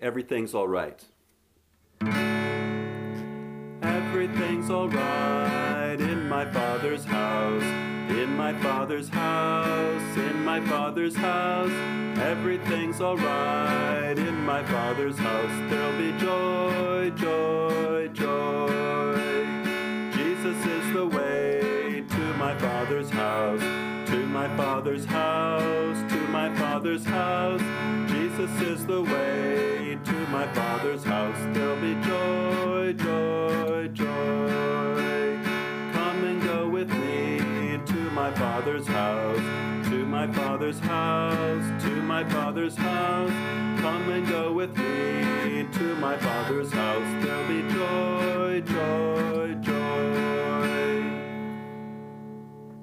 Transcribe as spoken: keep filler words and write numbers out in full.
Everything's all right. Everything's all right in my Father's house. In my Father's house, in my Father's house. Everything's all right in my Father's house. There'll be joy, joy, joy. Jesus is the way to my Father's house. To my Father's house, to my Father's house. Jesus is the way to my Father's house. There'll be joy, joy, joy. Come and go with me to my Father's house. To my Father's house, to my Father's house. Come and go with me to my Father's house. There'll be joy, joy, joy.